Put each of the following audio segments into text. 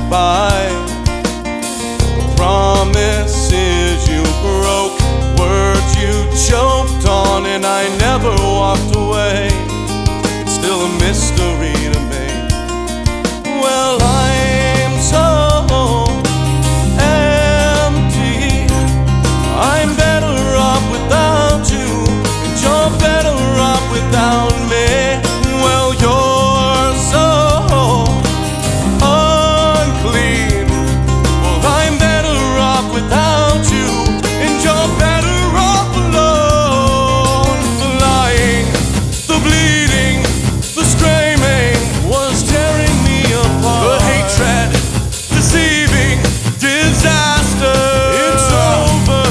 goodbye. Promises you broke, words you choked on, and I never walked away. It's still a mystery to me. Well, I'm so empty. I'm better off without you, and you're better off without me. Well, you're so unclean. Well, I'm better off without you, and you're better off alone. The lying, the bleeding, the screaming was tearing me apart. The hatred, deceiving, disaster. It's over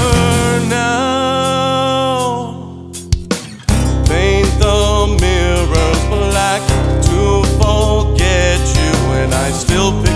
now. Paint the mirrors black to forget you, and I still